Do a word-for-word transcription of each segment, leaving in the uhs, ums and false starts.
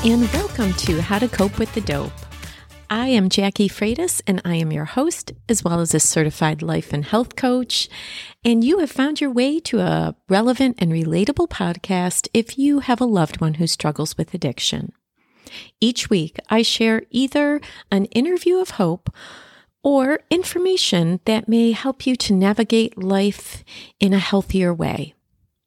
and welcome to How to Cope with the Dope. I am Jackie Freitas, and I am your host, as well as a certified life and health coach. And you have found your way to a relevant and relatable podcast if you have a loved one who struggles with addiction. Each week, I share either an interview of hope or information that may help you to navigate life in a healthier way.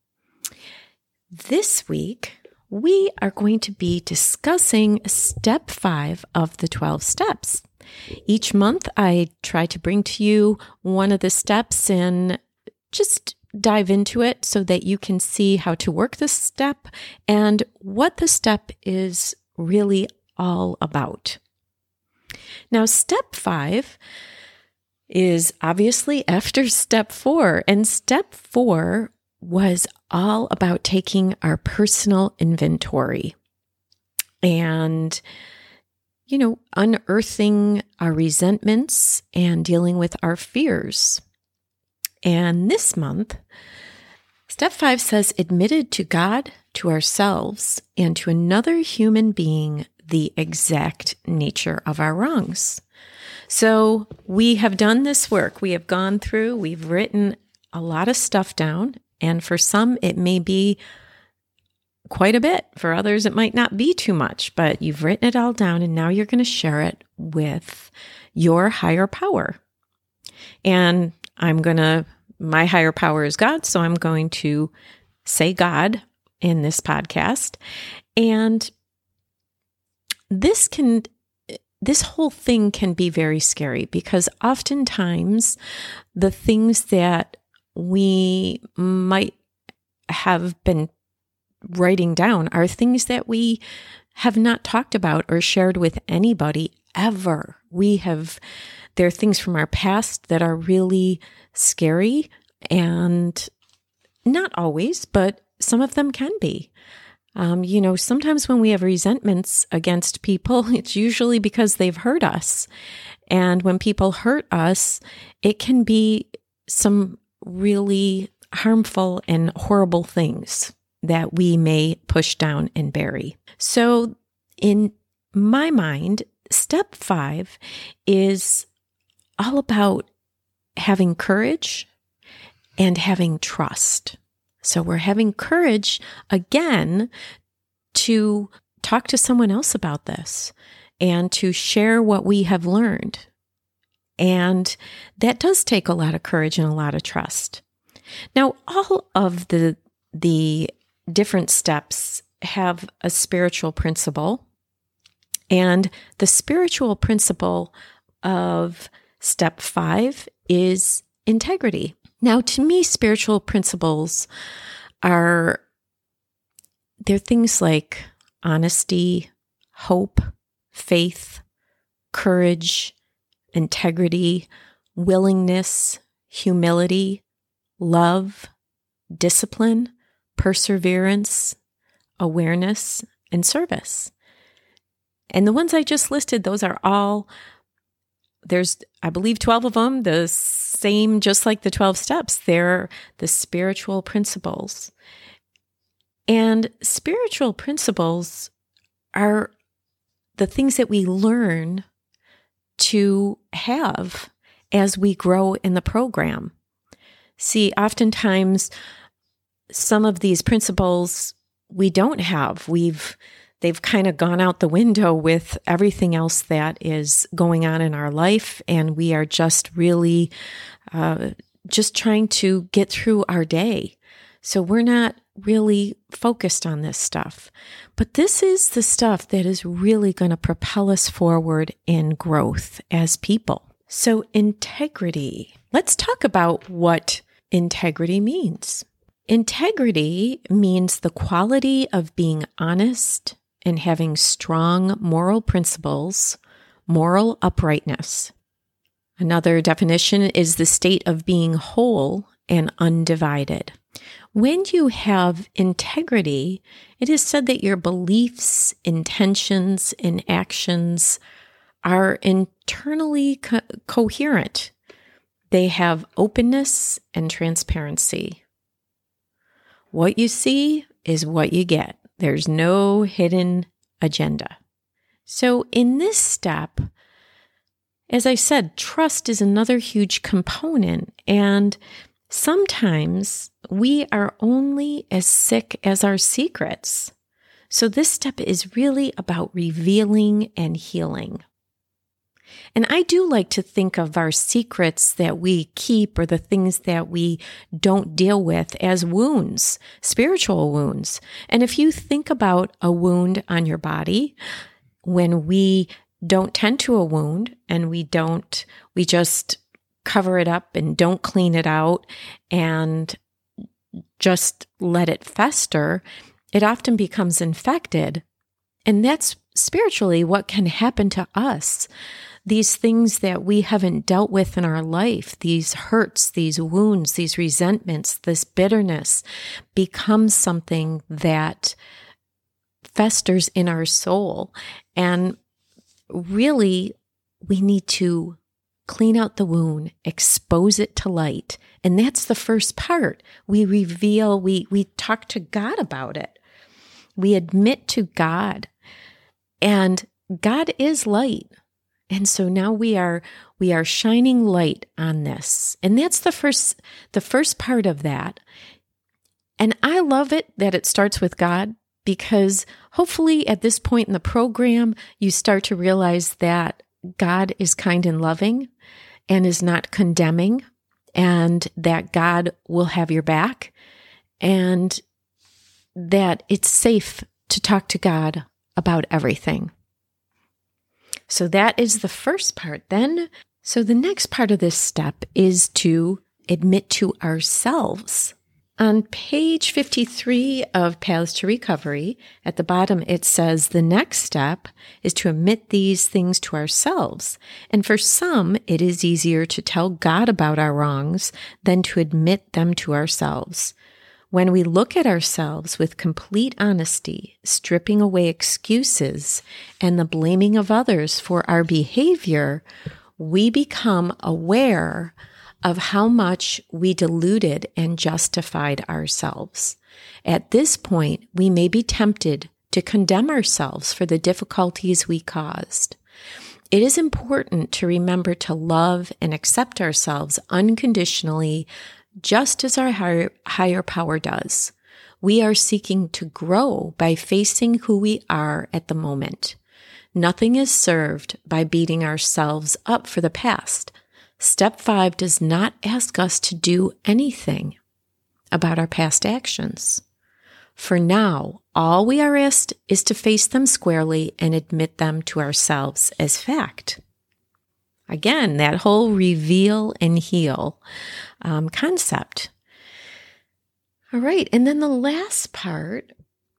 This week, we are going to be discussing step five of the twelve steps. Each month, I try to bring to you one of the steps and just dive into it so that you can see how to work the step and what the step is really all about. Now, step five is obviously after step four, and step four was all about taking our personal inventory and, you know, unearthing our resentments and dealing with our fears. And this month, step five says, admitted to God, to ourselves, and to another human being the exact nature of our wrongs. So we have done this work. We have gone through, we've written a lot of stuff down. And for some, it may be quite a bit. For others, it might not be too much, but you've written it all down and now you're going to share it with your higher power. And I'm going to, my higher power is God, so I'm going to say God in this podcast. And this can, this whole thing can be very scary because oftentimes the things that we might have been writing down are things that we have not talked about or shared with anybody ever. We have, there are things from our past that are really scary, and not always, but some of them can be. Um, you know, sometimes when we have resentments against people, it's usually because they've hurt us. And when people hurt us, it can be some really harmful and horrible things that we may push down and bury. So in my mind, step five is all about having courage and having trust. So we're having courage again to talk to someone else about this and to share what we have learned. And that does take a lot of courage and a lot of trust. Now, all of the the different steps have a spiritual principle. And the spiritual principle of step five is integrity. Now, to me, spiritual principles are, they're things like honesty, hope, faith, courage, integrity, willingness, humility, love, discipline, perseverance, awareness, and service. And the ones I just listed, those are all, there's, I believe, twelve of them, the same, just like the twelve steps. They're the spiritual principles. And spiritual principles are the things that we learn to have as we grow in the program. See, oftentimes some of these principles we don't have. We've they've kind of gone out the window with everything else that is going on in our life, and we are just really uh, just trying to get through our day. So we're not really focused on this stuff. But this is the stuff that is really going to propel us forward in growth as people. So integrity. Let's talk about what integrity means. Integrity means the quality of being honest and having strong moral principles, moral uprightness. Another definition is the state of being whole and undivided. When you have integrity, it is said that your beliefs, intentions, and actions are internally co- coherent. They have openness and transparency. What you see is what you get. There's no hidden agenda. So in this step, as I said, trust is another huge component, and sometimes we are only as sick as our secrets. So this step is really about revealing and healing. And I do like to think of our secrets that we keep or the things that we don't deal with as wounds, spiritual wounds. And if you think about a wound on your body, when we don't tend to a wound and we don't, we just cover it up and don't clean it out and just let it fester, it often becomes infected. And that's spiritually what can happen to us. These things that we haven't dealt with in our life, these hurts, these wounds, these resentments, this bitterness becomes something that festers in our soul. And really, we need to clean out the wound, expose it to light. And that's the first part. We reveal, we, we talk to God about it. We admit to God. And God is light. And so now we are we are shining light on this. And that's the first the first part of that. And I love it that it starts with God, because hopefully at this point in the program, you start to realize that God is kind and loving and is not condemning, and that God will have your back, and that it's safe to talk to God about everything. So that is the first part then. So the next part of this step is to admit to ourselves. On page fifty-three of Paths to Recovery, at the bottom it says the next step is to admit these things to ourselves. And for some, it is easier to tell God about our wrongs than to admit them to ourselves. When we look at ourselves with complete honesty, stripping away excuses and the blaming of others for our behavior, we become aware of how much we deluded and justified ourselves. At this point, we may be tempted to condemn ourselves for the difficulties we caused. It is important to remember to love and accept ourselves unconditionally, just as our higher, higher power does. We are seeking to grow by facing who we are at the moment. Nothing is served by beating ourselves up for the past. Step five does not ask us to do anything about our past actions. For now, all we are asked is to face them squarely and admit them to ourselves as fact. Again, that whole reveal and heal um, concept. All right. And then the last part,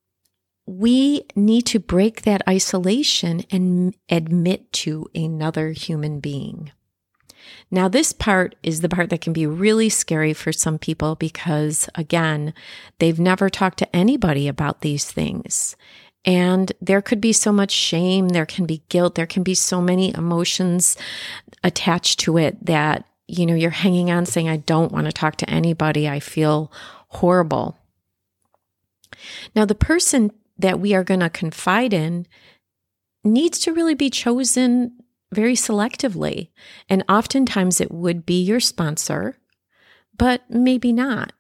we need to break that isolation and admit to another human being. Now, this part is the part that can be really scary for some people because, again, they've never talked to anybody about these things. And there could be so much shame, there can be guilt, there can be so many emotions attached to it that, you know, you're hanging on saying, I don't want to talk to anybody, I feel horrible. Now, the person that we are going to confide in needs to really be chosen very selectively. And oftentimes it would be your sponsor, but maybe not.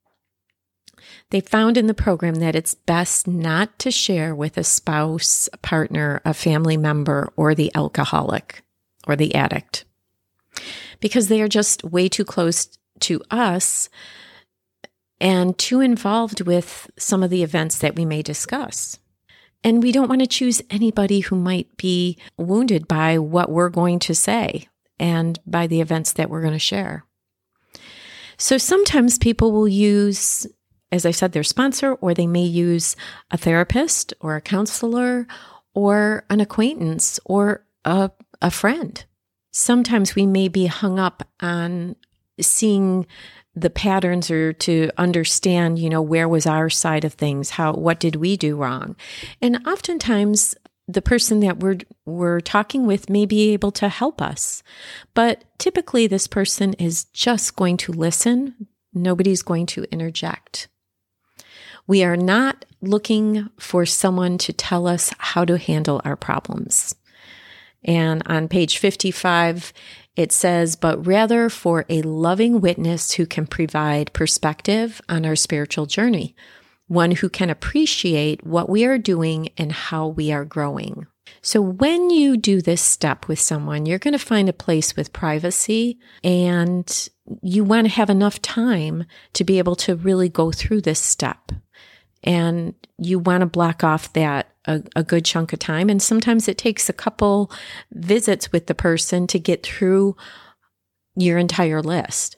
They found in the program that it's best not to share with a spouse, a partner, a family member, or the alcoholic or the addict, because they are just way too close to us and too involved with some of the events that we may discuss. And we don't want to choose anybody who might be wounded by what we're going to say and by the events that we're going to share. So sometimes people will use, as I said, their sponsor, or they may use a therapist or a counselor or an acquaintance or a, a friend. Sometimes we may be hung up on seeing the patterns or to understand, you know, where was our side of things? How, what did we do wrong? And oftentimes the person that we're, we're talking with may be able to help us. But typically this person is just going to listen. Nobody's going to interject. We are not looking for someone to tell us how to handle our problems. And on page fifty-five, it says, but rather for a loving witness who can provide perspective on our spiritual journey, one who can appreciate what we are doing and how we are growing. So when you do this step with someone, you're going to find a place with privacy, and you want to have enough time to be able to really go through this step. And you want to block off that a, a good chunk of time. And sometimes it takes a couple visits with the person to get through your entire list.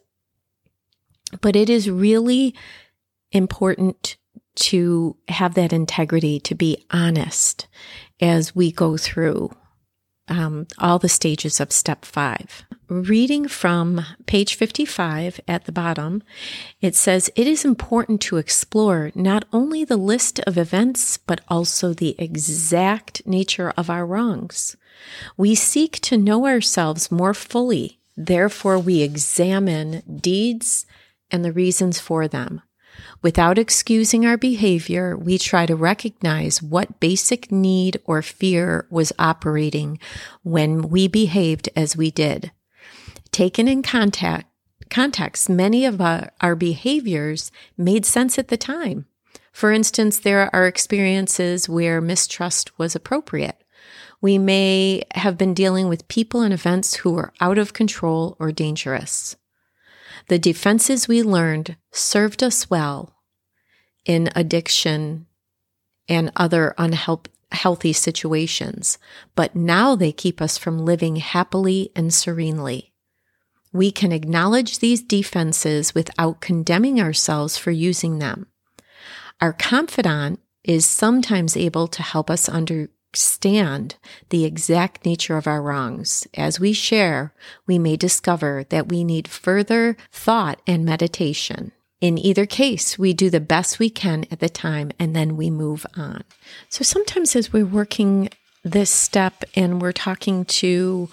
But it is really important to have that integrity, to be honest as we go through um, all the stages of step five. Reading from page fifty-five at the bottom, it says, it is important to explore not only the list of events, but also the exact nature of our wrongs. We seek to know ourselves more fully. Therefore, we examine deeds and the reasons for them. Without excusing our behavior, we try to recognize what basic need or fear was operating when we behaved as we did. Taken in contact, context, many of our, our behaviors made sense at the time. For instance, there are experiences where mistrust was appropriate. We may have been dealing with people and events who were out of control or dangerous. The defenses we learned served us well in addiction and other unhealthy situations, but now they keep us from living happily and serenely. We can acknowledge these defenses without condemning ourselves for using them. Our confidant is sometimes able to help us understand the exact nature of our wrongs. As we share, we may discover that we need further thought and meditation. In either case, we do the best we can at the time, and then we move on. So sometimes as we're working this step and we're talking to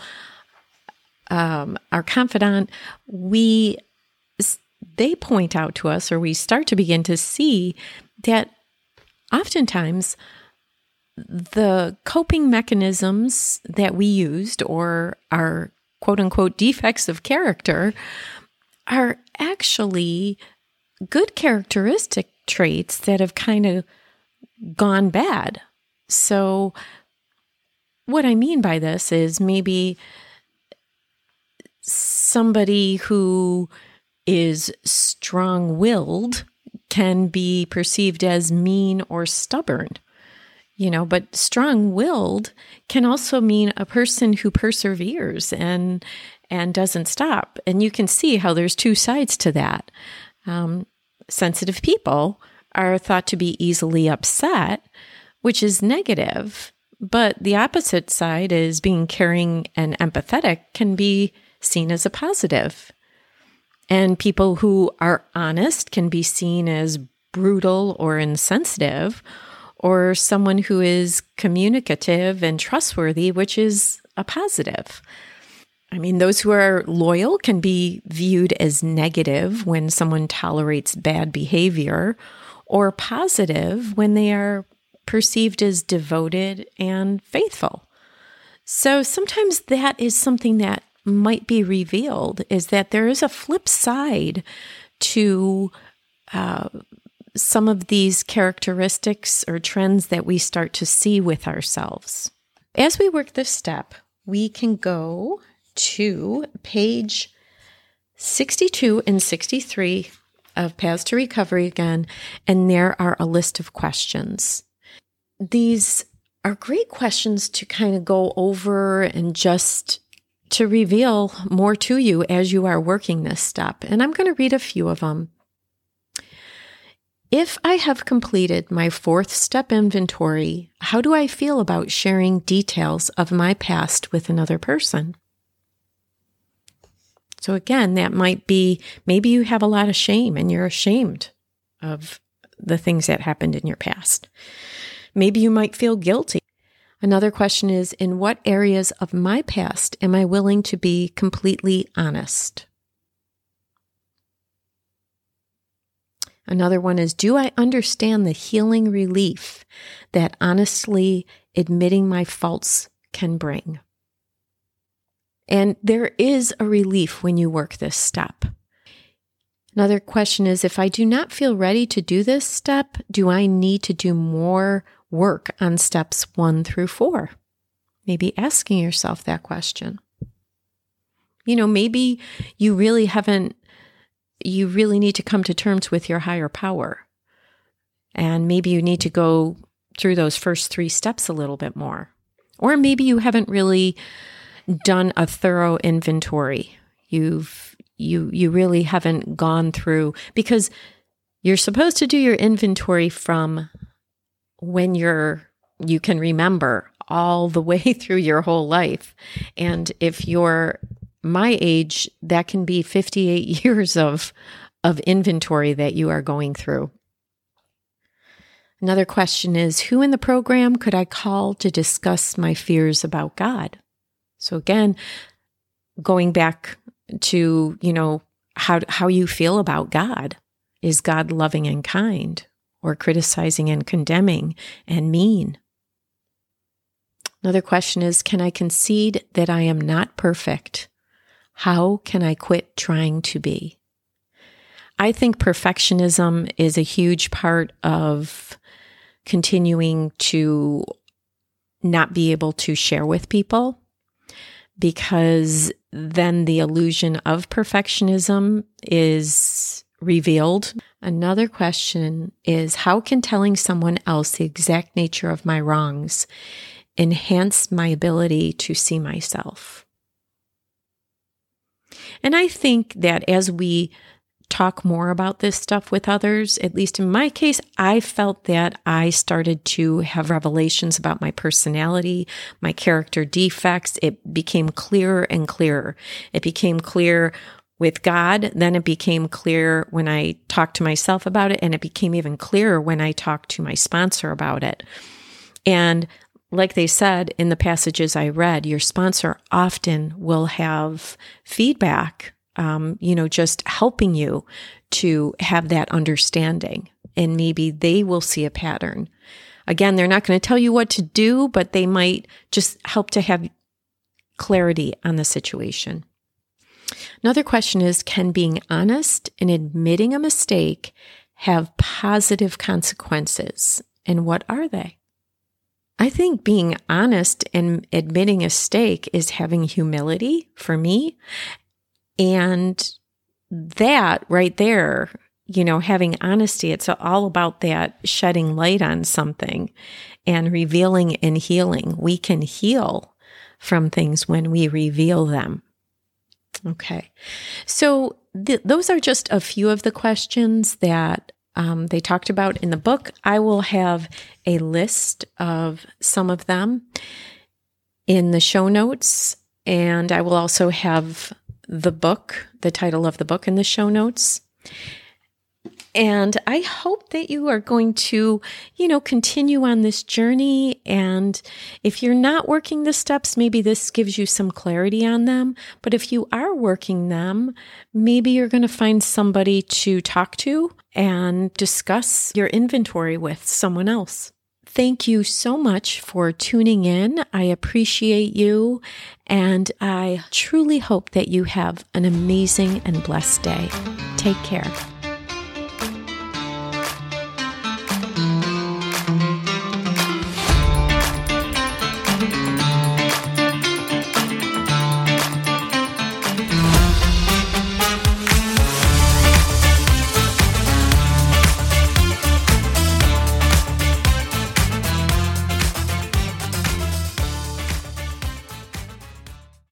um, our confidant, we they point out to us, or we start to begin to see that oftentimes the coping mechanisms that we used, or our quote-unquote defects of character, are actually good characteristic traits that have kind of gone bad. So what I mean by this is maybe somebody who is strong-willed can be perceived as mean or stubborn, you know, but strong-willed can also mean a person who perseveres and and doesn't stop. And you can see how there's two sides to that. Um, sensitive people are thought to be easily upset, which is negative, but the opposite side is being caring and empathetic can be seen as a positive. And people who are honest can be seen as brutal or insensitive, or someone who is communicative and trustworthy, which is a positive. I mean, those who are loyal can be viewed as negative when someone tolerates bad behavior, or positive when they are perceived as devoted and faithful. So sometimes that is something that might be revealed, is that there is a flip side to uh, some of these characteristics or trends that we start to see with ourselves. As we work this step, we can go to page sixty-two and sixty-three of Paths to Recovery again, and there are a list of questions. These are great questions to kind of go over and just to reveal more to you as you are working this step. And I'm going to read a few of them. If I have completed my fourth step inventory, how do I feel about sharing details of my past with another person? So again, that might be, maybe you have a lot of shame and you're ashamed of the things that happened in your past. Maybe you might feel guilty. Another question is, in what areas of my past am I willing to be completely honest? Another one is, do I understand the healing relief that honestly admitting my faults can bring? And there is a relief when you work this step. Another question is, if I do not feel ready to do this step, do I need to do more work on steps one through four? Maybe asking yourself that question. You know, maybe you really haven't, you really need to come to terms with your higher power. And maybe you need to go through those first three steps a little bit more. Or maybe you haven't really done a thorough inventory. You've, you, you really haven't gone through, because you're supposed to do your inventory from when you're, you can remember all the way through your whole life. And if you're my age, that can be fifty-eight years of, of inventory that you are going through. Another question is, who in the program could I call to discuss my fears about God? So again, going back to, you know, how, how you feel about God. Is God loving and kind, or criticizing and condemning and mean? Another question is, can I concede that I am not perfect? How can I quit trying to be? I think perfectionism is a huge part of continuing to not be able to share with people, because then the illusion of perfectionism is revealed. Another question is, how can telling someone else the exact nature of my wrongs enhance my ability to see myself? And I think that as we talk more about this stuff with others, at least in my case, I felt that I started to have revelations about my personality, my character defects. It became clearer and clearer. It became clear with God, then it became clear when I talked to myself about it, and it became even clearer when I talked to my sponsor about it. And like they said in the passages I read, your sponsor often will have feedback, um, you know, just helping you to have that understanding. And maybe they will see a pattern. Again, they're not going to tell you what to do, but they might just help to have clarity on the situation. Another question is, can being honest and admitting a mistake have positive consequences? And what are they? I think being honest and admitting a mistake is having humility for me. And that right there, you know, having honesty, it's all about that shedding light on something and revealing and healing. We can heal from things when we reveal them. Okay. So th- those are just a few of the questions that Um, they talked about in the book. I will have a list of some of them in the show notes, and I will also have the book, the title of the book in the show notes. And I hope that you are going to, you know, continue on this journey. And if you're not working the steps, maybe this gives you some clarity on them. But if you are working them, maybe you're going to find somebody to talk to and discuss your inventory with someone else. Thank you so much for tuning in. I appreciate you, and I truly hope that you have an amazing and blessed day. Take care.